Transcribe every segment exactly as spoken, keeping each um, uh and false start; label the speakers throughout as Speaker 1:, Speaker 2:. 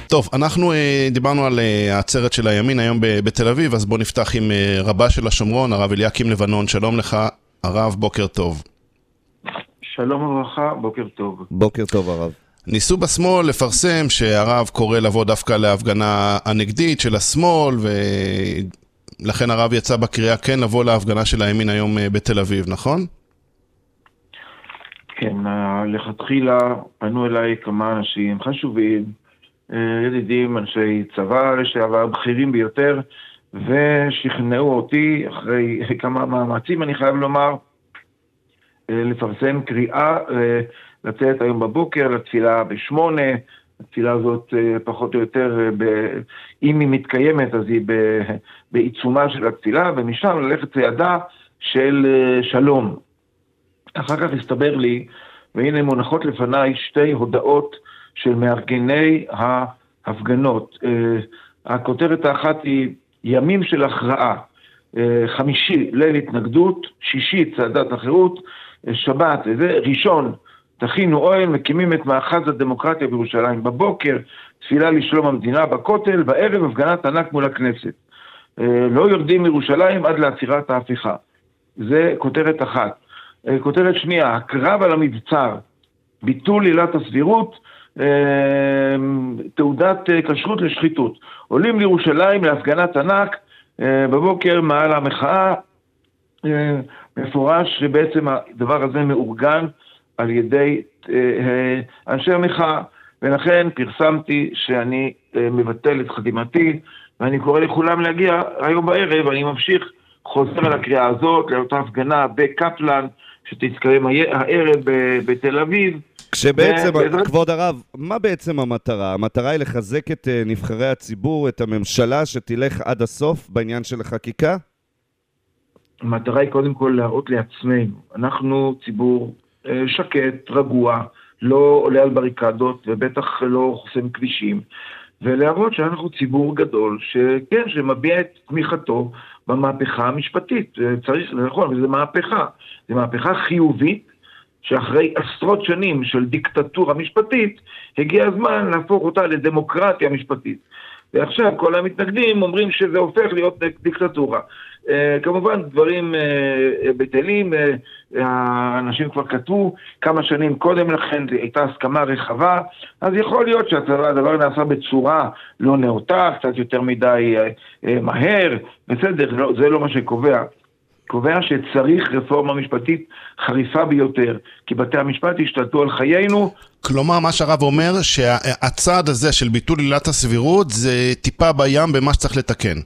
Speaker 1: טוב, אנחנו אה, דיברנו על אה, העצרת של הימין היום ב- בתל אביב, אז בוא נפתח עם אה, רבה של השומרון, הרב אליקים לבנון. שלום לך, הרב, בוקר טוב.
Speaker 2: שלום וברכה, בוקר טוב.
Speaker 3: בוקר טוב, הרב.
Speaker 1: ניסו בשמאל לפרסם שהרב קורא לבוא דווקא להפגנה הנגדית של השמאל, ולכן הרב יצא בקריאה כן לבוא להפגנה של הימין היום אה, בתל אביב, נכון?
Speaker 2: כן, לכתחילה פנו אליי כמה אנשים חשובים, ידידים, אנשי צבא לשעבר, בכירים ביותר, ושכנעו אותי אחרי כמה מאמצים, אני חייב לומר, לפרסם קריאה, לצאת היום בבוקר לתפילה בשמונה. התפילה הזאת פחות או יותר, אם היא מתקיימת אז היא בעיצומה של התפילה, ומשם ללכת צעדה של שלום. אחר כך הסתבר לי, והנה מונחות לפניי שתי הודעות של מארגני ההפגנות. הכותרת האחת היא ימים של הכרעה, חמישי ליל התנגדות, שישי צעדת החירות, שבת, זה ראשון, תכינו אוהל, מקימים את מאחז הדמוקרטיה בירושלים. בבוקר תפילה לשלום המדינה בכותל, בערב הפגנת ענק מול הכנסת. לא יורדים מירושלים עד לעצירת ההפיכה. זה כותרת אחת. כותרת שנייה, הקרב על המבצר, ביטול עילת הסבירות, תעודת כשרות לשחיתות. עולים לירושלים להפגנת ענק, בבוקר מעל המחאה, מפורש שבעצם הדבר הזה מאורגן על ידי אנשי המחאה, ולכן פרסמתי שאני מבטל את חתימתי, ואני קורא לכולם להגיע היום בערב. אני ממשיך, חוזר על הקריאה הזאת, לאותה הפגנה בקפלן, שתתקיים הערב בתל אביב.
Speaker 3: כשבעצם, ו... כבוד הרב, מה בעצם המטרה? המטרה היא לחזק את נבחרי הציבור, את הממשלה שתלך עד הסוף בעניין של החקיקה?
Speaker 2: המטרה היא קודם כל להראות לעצמנו. אנחנו ציבור שקט, רגוע, לא עולה על בריקדות ובטח לא חוסם כבישים, ולהראות שאנחנו ציבור גדול, שכן, שמביע את תמיכתו במהפכה המשפטית. צריך, נכון, וזה מהפכה. זה מהפכה חיובית, שאחרי עשרות שנים של דיקטטורה משפטית, הגיע הזמן להפוך אותה לדמוקרטיה משפטית. ועכשיו כל המתנגדים אומרים שזה הופך להיות דיקטטורה. כמובן דברים בטלים, האנשים כבר כתבו כמה שנים קודם לכן, הייתה הסכמה רחבה, אז יכול להיות שהדבר נעשה בצורה לא נאותה, קצת יותר מדי מהר, בסדר, זה לא מה שקובע. קובע שצריך רפורמה משפטית חריפה ביותר, כי בתי המשפט השתלטו על חיינו.
Speaker 1: כלומר, מה שהרב אומר, שהצעד הזה של ביטול עילת הסבירות, זה טיפה בים במה שצריך לתקן.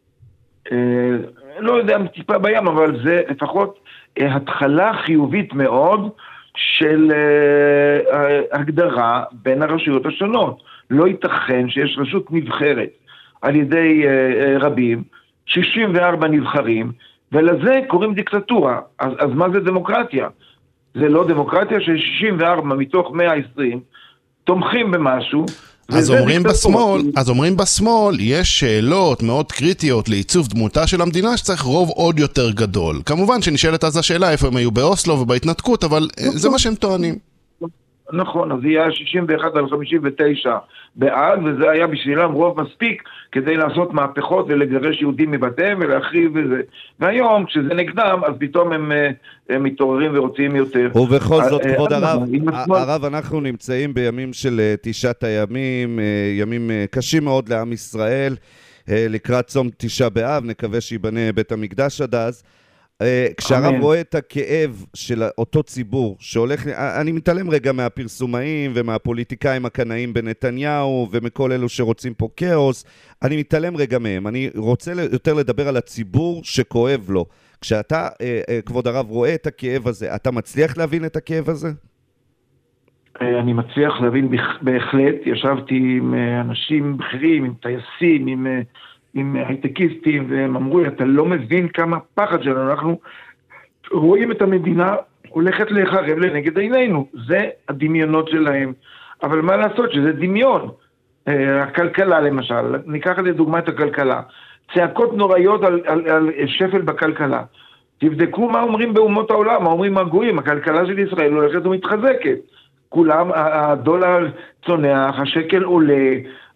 Speaker 2: לא יודע אם טיפה בים, אבל זה לפחות התחלה חיובית מאוד של הגדרה בין הרשויות השונות. לא ייתכן שיש רשות נבחרת על ידי רבים, שישים וארבעה נבחרים, ולזה קוראים דיקטטורה. אז, אז מה זה דמוקרטיה? זה לא דמוקרטיה של שישים וארבע מתוך מאה ועשרים תומכים במשהו.
Speaker 1: אז אומרים בשמאל, אז אומרים בשמאל, יש שאלות מאוד קריטיות לעיצוב דמותה של המדינה שצריך רוב עוד יותר גדול. כמובן שנשאלת אז השאלה איפה הם היו באוסלו ובהתנתקות, אבל נכון. זה מה שהם טוענים.
Speaker 2: נכון, אז יהיה שישים ואחת על חמישים ותשע בעד, וזה היה בשבילם רוב מספיק כדי לעשות מהפכות ולגרש יהודים מבתיהם ולהחריב וזה. והיום, כשזה נגדם, אז פתאום הם, הם מתעוררים ורוצים יותר.
Speaker 3: ובכל זאת, כבוד הרב, הרב, אנחנו נמצאים בימים של תשעת הימים, ימים קשים מאוד לעם ישראל, לקראת צום תשעה באב, נקווה שיבנה בית המקדש עד אז. כשהרב רואה את הכאב של אותו ציבור שהולך, אני מתעלם רגע מהפרסומאים ומהפוליטיקאים הקנאים בנתניהו ומכל אלו שרוצים פה כאוס, אני מתעלם רגע מהם, אני רוצה יותר לדבר על הציבור שכואב לו. כשאתה, כבוד הרב, רואה את הכאב הזה, אתה מצליח להבין את הכאב הזה?
Speaker 2: אני מצליח להבין בהחלט, ישבתי עם אנשים בכירים, עם טייסים, עם... עם הייטקיסטים, והם אמרו לי, אתה לא מבין כמה פחד שלנו, אנחנו רואים את המדינה הולכת להיחרב לנגד עינינו, זה הדמיונות שלהם, אבל מה לעשות שזה דמיון, הכלכלה למשל, ניקח לדוגמה את הכלכלה, צעקות נוראיות על, על, על שפל בכלכלה, תבדקו מה אומרים באומות העולם, מה אומרים הגויים, הכלכלה של ישראל הולכת ומתחזקת, כולם, הדולר צונח, השקל עולה,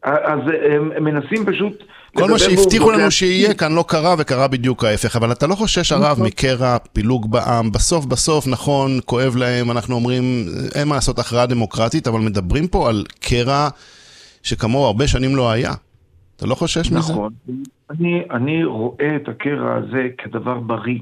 Speaker 2: אז הם מנסים פשוט...
Speaker 1: כל מה שהבטיחו לנו שיהיה כאן לא קרה, וקרה בדיוק ההפך. אבל אתה לא חושש הרב מקרע, פילוג בעם, בסוף בסוף, נכון, כואב להם, אנחנו אומרים, אין מה לעשות הכרעה דמוקרטית, אבל מדברים פה על קרע שכמו הרבה שנים לא היה. אתה לא חושש מזה?
Speaker 2: נכון. אני, אני רואה את הקרע הזה כדבר בריא.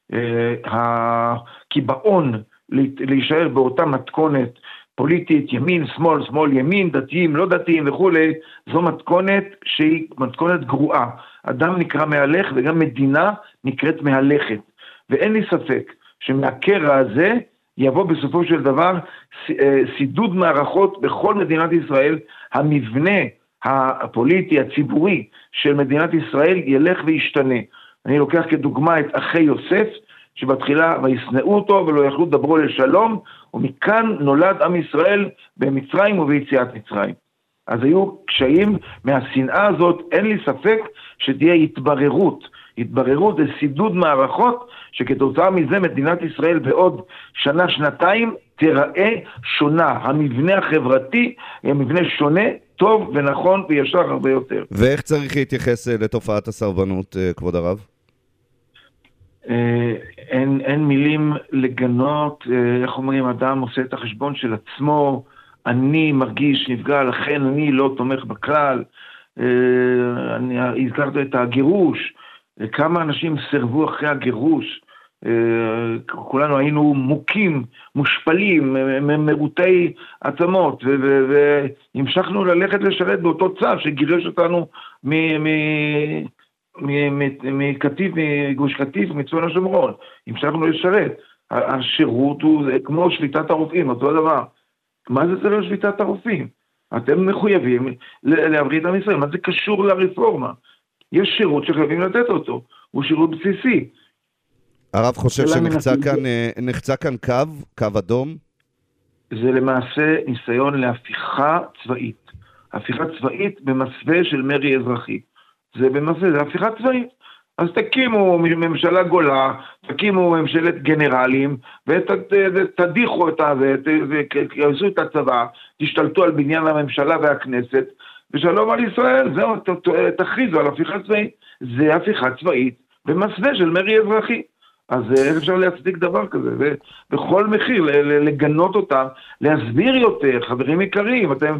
Speaker 2: הקיבעון להישאר באותה מתכונת פוליטית, ימין, שמאל, שמאל, ימין, דתיים, לא דתיים וכו', זו מתכונת שהיא מתכונת גרועה. אדם נקרא מהלך וגם מדינה נקראת מהלכת. ואין לי ספק שמהקרע הזה יבוא בסופו של דבר סידוד מערכות בכל מדינת ישראל. המבנה הפוליטי, הציבורי של מדינת ישראל ילך וישתנה. אני לוקח כדוגמה את אחי יוסף, שבתחילה וישנאו אותו ולא יכלו לדברו לשלום, ומכאן נולד עם ישראל במצרים וביציאת מצרים. אז היו קשיים מהשנאה הזאת, אין לי ספק שתהיה התבררות, התבררות זה סידוד מערכות, שכתוצאה מזה מדינת ישראל בעוד שנה, שנתיים, תיראה שונה. המבנה החברתי, המבנה שונה, טוב ונכון וישר הרבה יותר.
Speaker 3: ואיך צריך להתייחס לתופעת הסרבנות, כבוד הרב?
Speaker 2: אין, אין מילים לגנות, איך אומרים, אדם עושה את החשבון של עצמו, אני מרגיש נפגע, לכן אני לא תומך בכלל. אני הזכרת את הגירוש, כמה אנשים סרבו אחרי הגירוש, כולנו היינו מוכים, מושפלים, מרוטי עצמות, והמשכנו ללכת לשרת באותו צו שגירש אותנו מ... מקטיף, מגוש קטיף, מצפון השומרון. המשכנו לשרת. השירות הוא כמו שביתת הרופאים, אותו דבר. מה זה זה לא שביתת הרופאים? אתם מחויבים להבריא את עם ישראל. מה זה קשור לרפורמה? יש שירות שחייבים לתת אותו. הוא שירות בסיסי.
Speaker 3: הרב חושב שנחצה כאן, נחצה כאן קו, קו אדום?
Speaker 2: זה למעשה ניסיון להפיכה צבאית. הפיכה צבאית במסווה של מרי אזרחי. זה במסווה, זה הפיכה צבאית. אז תקימו ממשלה גולה, תקימו ממשלת גנרלים, ותדיחו את זה, תעשו את הצבא, תשתלטו על בניין הממשלה והכנסת, ושלום על ישראל, זהו, תכריזו על הפיכה צבאית. זה הפיכה צבאית במסווה של מרי אזרחי. אז איך אפשר להצדיק דבר כזה? ובכל מחיר, לגנות אותם, להסביר יותר, חברים יקרים, אתם...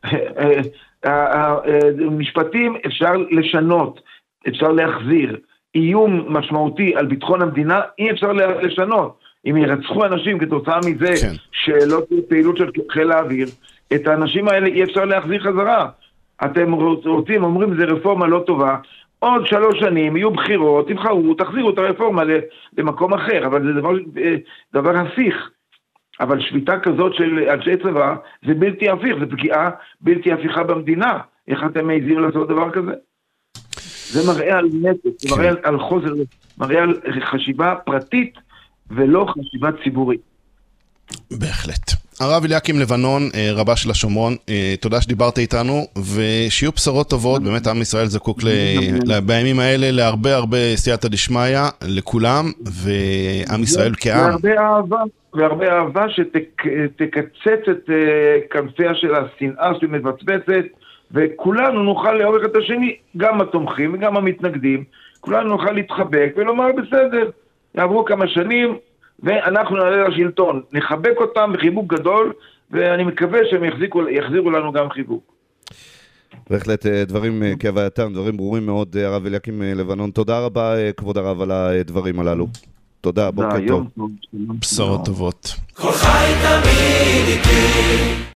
Speaker 2: משפטים אפשר לשנות, אפשר להחזיר. איום משמעותי על ביטחון המדינה אי אפשר לשנות. אם ירצחו אנשים כתוצאה מזה כן. שלא תהיה פעילות של חיל האוויר, את האנשים האלה אי אפשר להחזיר חזרה. אתם רוצים, אומרים זה רפורמה לא טובה, עוד שלוש שנים יהיו בחירות, תבחרו, תחזירו את הרפורמה למקום אחר, אבל זה דבר, דבר הפיך. אבל שביתה כזאת של אנשי צבא, זה בלתי הפיך, זה פגיעה בלתי הפיכה במדינה. איך אתם מעזים לעשות דבר כזה? זה מראה על נתק, זה מראה על חוזר, מראה על חשיבה פרטית ולא חשיבה ציבורית.
Speaker 1: בהחלט. הרב אליקים לבנון, רבה של השומרון, תודה שדיברת איתנו, ושיהיו בשורות טובות, באמת עם ישראל זקוק בימים האלה להרבה הרבה סייעתא דשמיא לכולם, ועם ישראל כעם.
Speaker 2: והרבה אהבה, והרבה אהבה שתקצץ את כנפיה של השנאה שמבצבצת, וכולנו נוכל לאורך את השני, גם התומכים וגם המתנגדים, כולנו נוכל להתחבק ולומר בסדר, יעברו כמה שנים, ואנחנו נעלה לשלטון, נחבק אותם בחיבוק גדול, ואני מקווה שהם יחזיקו, יחזירו לנו גם חיבוק.
Speaker 3: בהחלט דברים כהווייתם, דברים ברורים מאוד, הרב אליקים לבנון. תודה רבה, כבוד הרב, על הדברים הללו. תודה, בוקר טוב.
Speaker 1: בשורות טובות.
Speaker 4: כל חי תמיד איתי.